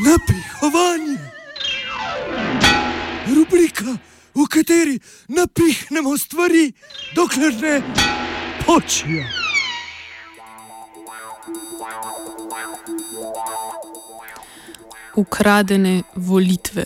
Napihovanje. Rubrika, v kateri napihnemo stvari, dokler ne počijo. Ukradene volitve.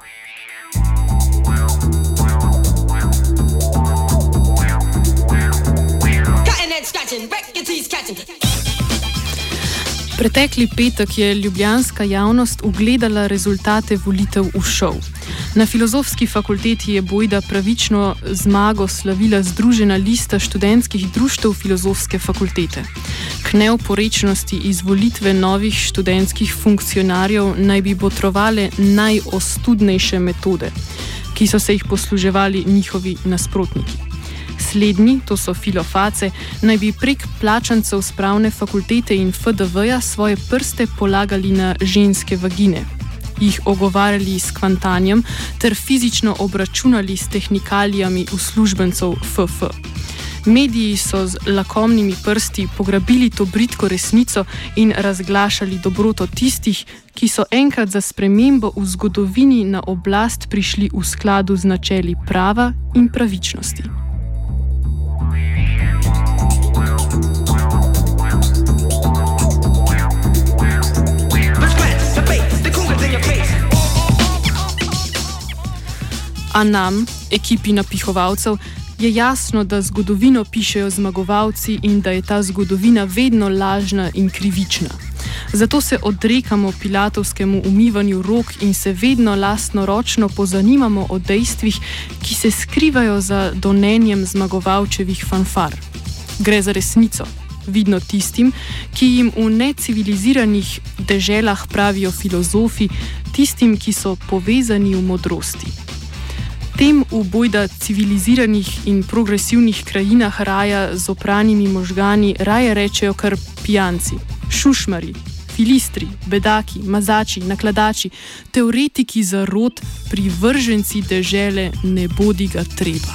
Pretekli petek je ljubljanska javnost ugledala rezultate volitev v šov. Na Filozofski fakulteti je bojda pravično zmago slavila Združena lista študentskih društev Filozofske fakultete. K neoporečnosti izvolitve novih študentskih funkcionarjev naj bi botrovale najostudnejše metode, ki so se jih posluževali njihovi nasprotniki. Slednji, to so filoface, naj bi prek plačancev s pravne fakultete in FDV-ja svoje prste polagali na ženske vagine, jih ogovarjali s kvantanjem ter fizično obračunali s tehnikalijami uslužbencev FF. Mediji so z lakomnimi prsti pograbili to bridko resnico in razglašali dobroto tistih, ki so enkrat za spremembo v zgodovini na oblast prišli v skladu z načeli prava in pravičnosti. A nam, ekipi napihovalcev, je jasno, da zgodovino pišejo zmagovalci in da je ta zgodovina vedno lažna in krivična. Zato se odrekamo pilatovskemu umivanju rok in se vedno lastnoročno pozanimamo o dejstvih, ki se skrivajo za donenjem zmagovalčevih fanfar. Gre za resnico, vidno tistim, ki jim v neciviliziranih deželah pravijo filozofi, tistim, ki so povezani v modrosti. Tem v bojda civiliziranih in progresivnih krajinah raja z opranimi možgani raje rečejo kar pijanci, šušmari, filistri, bedaki, mazači, nakladači, teoretiki zarot, privrženci dežele, ne bodi ga treba.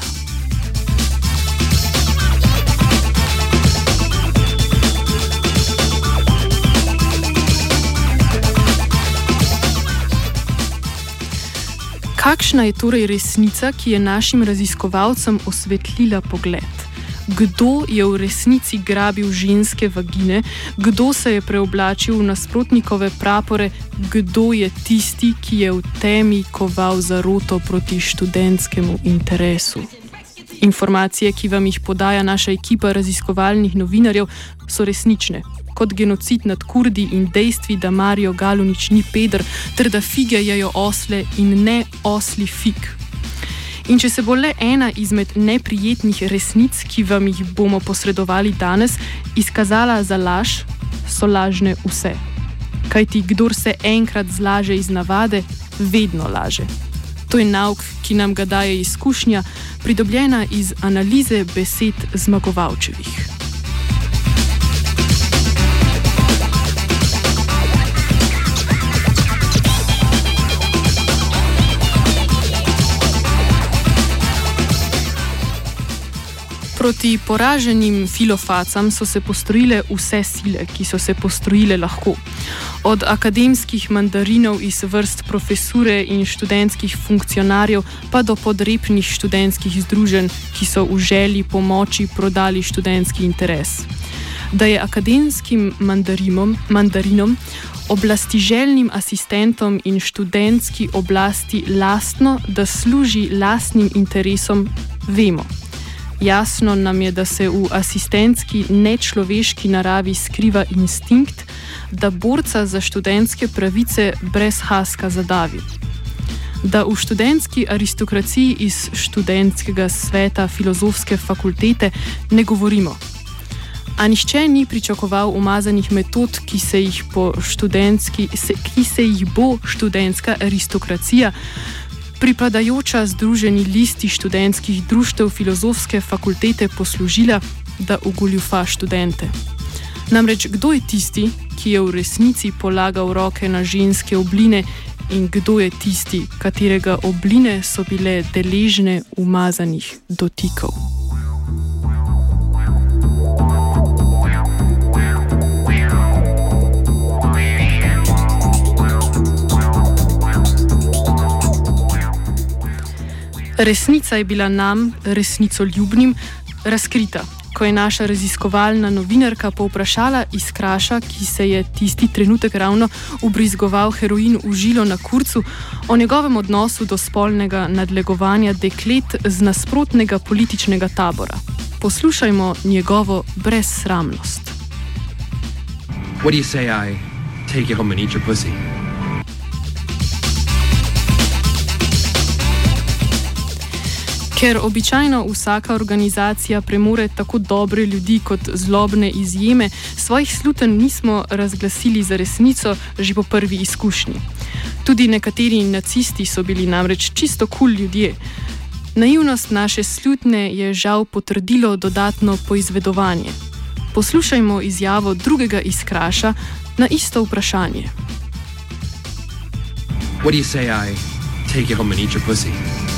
Kakšna je torej resnica, ki je našim raziskovalcem osvetlila pogled? Kdo je v resnici grabil ženske vagine? Kdo se je preoblačil v nasprotnikove prapore? Kdo je tisti, ki je v temi koval zaroto proti študentskemu interesu? Informacije, ki vam jih podaja naša ekipa raziskovalnih novinarjev, so resnične. Kot genocid nad Kurdi in dejstvi, da Mario Galunič ni peder, ter da fige jejo osle in ne osli fig. In če se bo le ena izmed neprijetnih resnic, ki vam jih bomo posredovali danes, izkazala za laž, so lažne vse. Kajti kdor se enkrat zlaže iz navade, vedno laže. To je nauk, ki nam ga daje izkušnja, pridobljena iz analize besed zmagovalčevih. Proti poraženim filofacam so se postrojile vse sile, ki so se postrojile lahko. Od akademskih mandarinov iz vrst profesure in študentskih funkcionarjev pa do podrepnih študentskih združenj, ki so v želji pomoči prodali študentski interes. Da je akademskim mandarinom, oblastiželjnim asistentom in študentski oblasti lastno, da služi lastnim interesom, vemo. Jasno nam je, da se v asistentski nečloveški naravi skriva instinkt, da borca za študentske pravice brez haska zadavi. Da v študentski aristokraciji iz študentskega sveta Filozofske fakultete ne govorimo. A nihče ni pričakoval umazanih metod, ki se jih bo študentska aristokracija, pripadajoča Združeni listi študentskih društev Filozofske fakultete, poslužila, da ogoljufa študente. Namreč, kdo je tisti, ki je v resnici polagal roke na ženske obline, in kdo je tisti, katerega obline so bile deležne umazanih dotikov? Resnica je bila nam, resnicoljubnim, razkrita, ko je naša raziskovalna novinarka povprašala Iskraša, ki se je tisti trenutek ravno ubrizgoval heroin v žilo na kurcu, o njegovem odnosu do spolnega nadlegovanja deklet z nasprotnega političnega tabora. Poslušajmo njegovo brezsramnost. What do you say I take you home and eat your pussy? Ker običajno vsaka organizacija premore tako dobre ljudi kot zlobne izjeme, svojih slutenj nismo razglasili za resnico že po prvi izkušnji. Tudi nekateri nacisti so bili namreč čisto kul ljudje. Naivnost naše slutnje je žal potrdilo dodatno poizvedovanje. Poslušajmo izjavo drugega Iskraša na isto vprašanje. What do you say I take you home and eat your pussy?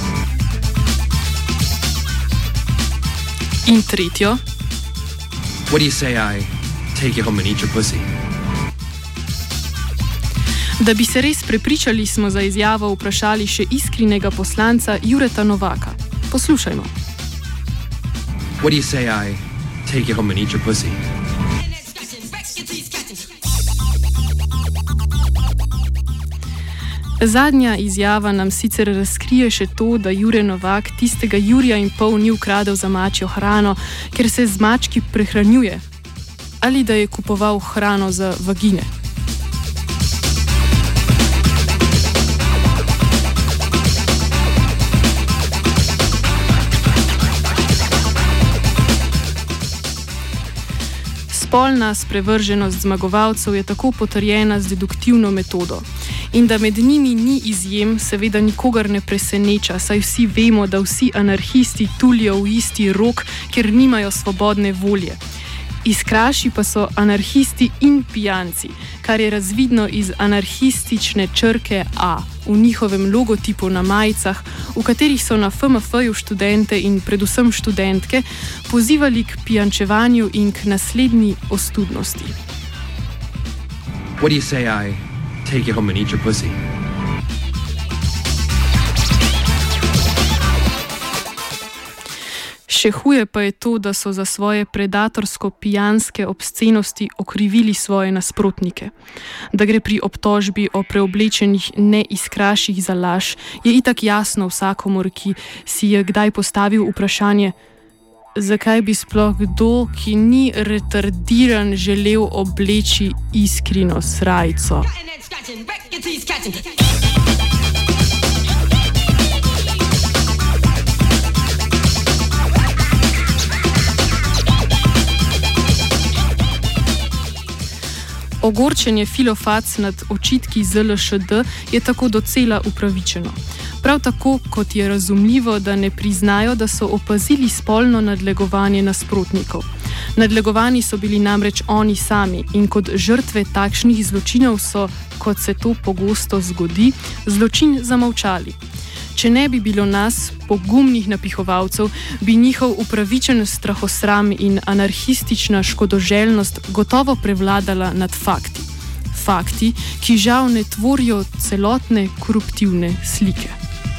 In tretjo. What do you say I take you home and eat your pussy? Da bi se res prepričali, smo za izjavo vprašali še iskrenega poslanca Jureta Novaka. Poslušajmo. What do you say I take you home and eat your pussy? Zadnja izjava nam sicer razkrije še to, da Jure Novak tistega jurja in pol ni ukradel za mačjo hrano, ker se z mački prehranjuje, ali da je kupoval hrano za vagine. Spolna sprevrženost zmagovalcev je tako potrjena z deduktivno metodo. In da med njimi ni izjem, seveda nikogar ne preseneča, saj vsi vemo, da vsi anarhisti tulijo v isti rok, ker nimajo svobodne volje. Iskraši pa so anarhisti in pijanci, kar je razvidno iz anarhistične črke A v njihovem logotipu na majicah, v katerih so na FMF-ju študente in predvsem študentke pozivali k pijančevanju in k naslednji ostudnosti. What do you say I take you home and eat your pussy? Še huje pa je to, da so za svoje predatorsko-pijanske obscenosti okrivili svoje nasprotnike. Da gre pri obtožbi o preoblečenih neiskraših za laž, je itak jasno vsakomur, ki si je kdaj postavil vprašanje, zakaj bi sploh kdo, ki ni retardiran, želel obleči iskrino srajco. Ogorčenje filofac nad očitki ZLŠD je tako docela upravičeno. Prav tako, kot je razumljivo, da ne priznajo, da so opazili spolno nadlegovanje nasprotnikov. Nadlegovani so bili namreč oni sami in kot žrtve takšnih zločinov so, kot se to pogosto zgodi, zločin zamolčali. Če ne bi bilo nas, pogumnih napihovalcev, bi njihov upravičen strahosram in anarhistična škodoželjnost gotovo prevladala nad fakti. Fakti, ki žal ne tvorijo celotne koruptivne slike.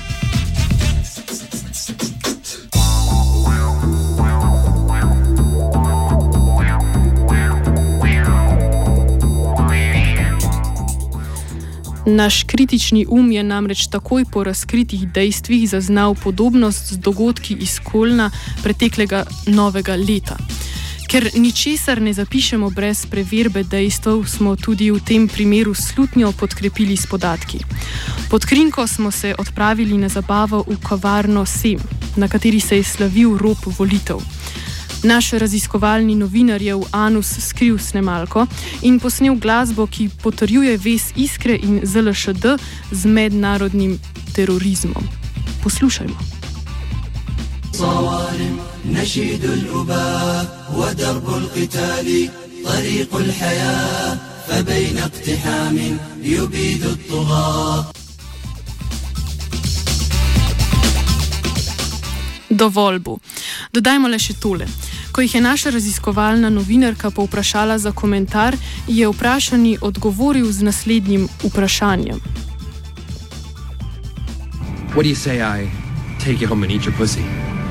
Naš kritični je namreč takoj po razkritih dejstvih zaznal podobnost z dogodki iz Kolna preteklega novega leta. Ker ničesar ne zapišemo brez preverbe dejstev, smo tudi v tem primeru slutnjo podkrepili s podatki. Pod krinko smo se odpravili na zabavo v kavarno Sem, na kateri se je slavil rop volitev. Naš raziskovalni novinar je v anus skril snemalko in posnel glasbo, ki potrjuje vez Iskre in ZLŠD z mednarodnim terorizmom. Poslušajmo. Dovolj bo. Dodajmo le še tole. Ko jih je naša raziskovalna novinarka povprašala za komentar, je vprašani odgovoril z naslednjim vprašanjem. What do you say I take you home and eat your pussy.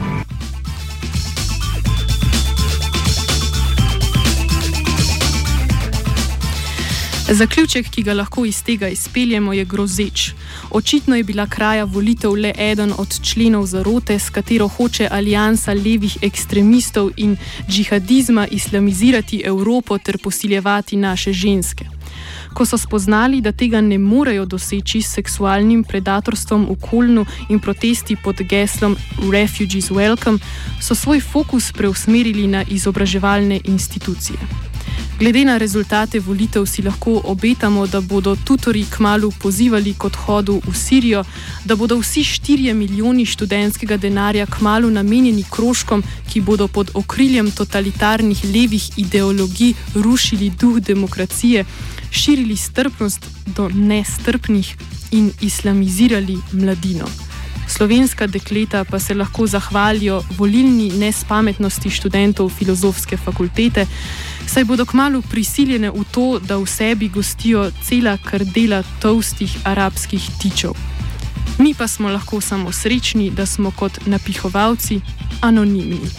Zaključek, ki ga lahko iz tega izpeljemo, je grozeč. Očitno je bila kraja volitev le eden od členov zarote, s katero hoče aliansa levih ekstremistov in džihadizma islamizirati Evropo ter posiljevati naše ženske. Ko so spoznali, da tega ne morejo doseči s seksualnim predatorstvom v Kolnu in protesti pod geslom Refugees Welcome, so svoj fokus preusmerili na izobraževalne institucije. Glede na rezultate volitev si lahko obetamo, da bodo tutorji kmalu pozivali k odhodu v Sirijo, da bodo vsi 4 milijoni študentskega denarja kmalu namenjeni krožkom, ki bodo pod okriljem totalitarnih levih ideologij rušili duh demokracije, širili strpnost do nestrpnih in islamizirali mladino. Slovenska dekleta pa se lahko zahvalijo volilni nespametnosti študentov filozofske fakultete, saj bodo kmalu prisiljene v to, da v sebi gostijo cela krdela tolstih arabskih tičev. Mi pa smo lahko samo srečni, da smo kot napihovalci anonimni.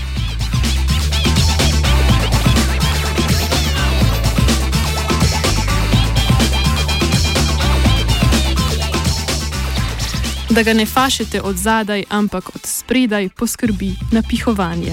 Da ga ne fašete od zadaj, ampak od spredaj, poskrbi napihovanje.